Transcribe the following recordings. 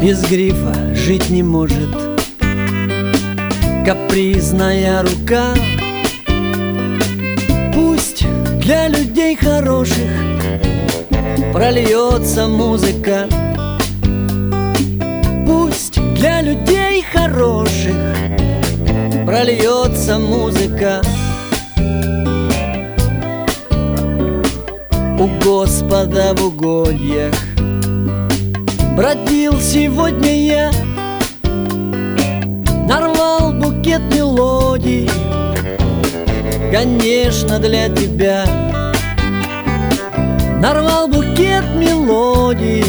без грифа жить не может. Капризная рука, пусть для людей хороших прольется музыка. Пусть для людей хороших прольется музыка. У Господа в угодьях бродил сегодня я, нарвал букет мелодий, конечно, для тебя. Нарвал букет мелодий,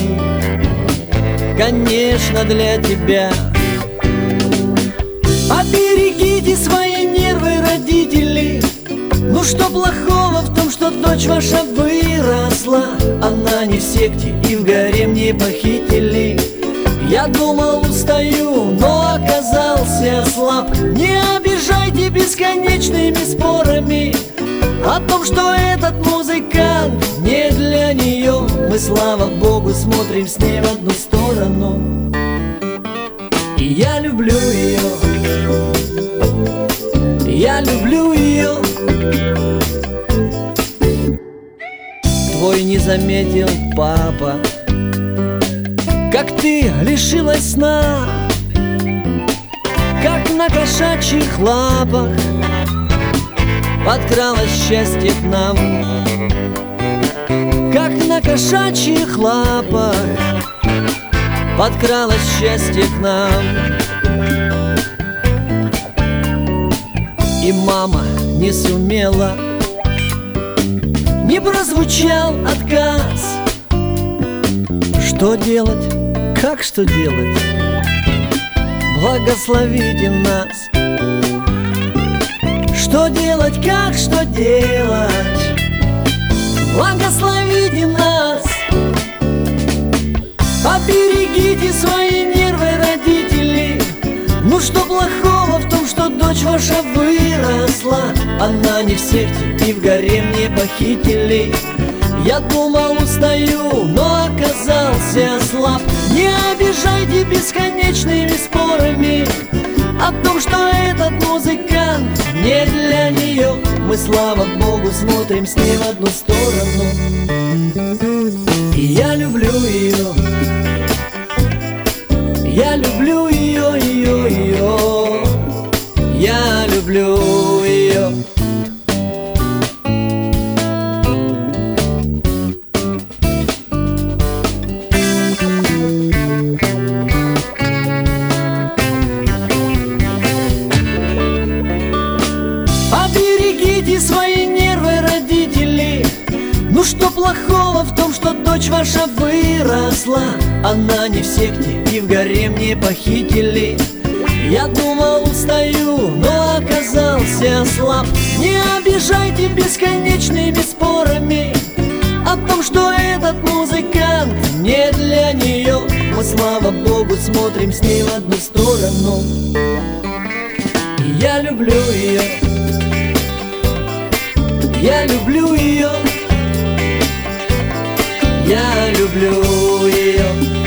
конечно, для тебя. Поберегите свои нервы, родители. Ну что плохого в том, что дочь ваша выросла? Она не в секте и в гарем не похитили. Я думал, устаю, но оказался слаб. Не обижайте бесконечными спорами о том, что этот музыкант не для нее. Мы, слава Богу, смотрим с ней в одну сторону. И я люблю ее, я люблю ее. Твой не заметил папа, как ты лишилась сна, как на кошачьих лапах подкралось счастье к нам. Как на кошачьих лапах подкралось счастье к нам. И мама не сумела, не прозвучал отказ. Что делать? Как что делать? Благословите нас. Что делать? Как что делать? Благословите нас. Поберегите свои нервы, родители. Ну что плохого в том, что дочь ваша выросла? Она не в секте и в гарем не похитили. Я думал, устаю, но оказался слаб. Не обижайте бесконечными спорами о том, что этот музыкант не для нее. Мы, слава Богу, смотрим с ней в одну сторону. И я люблю ее, я люблю ее, ее. Я люблю ее. Поберегите свои нервы, родители. Ну что плохого в том, что дочь ваша выросла? Она не в секте и в гарем не похитили. Я думал, устаю, но оказался слаб. Не обижайте бесконечными спорами о том, что этот музыкант не для нее. Мы, слава Богу, смотрим с ней в одну сторону. И я люблю ее, я люблю ее, я люблю ее.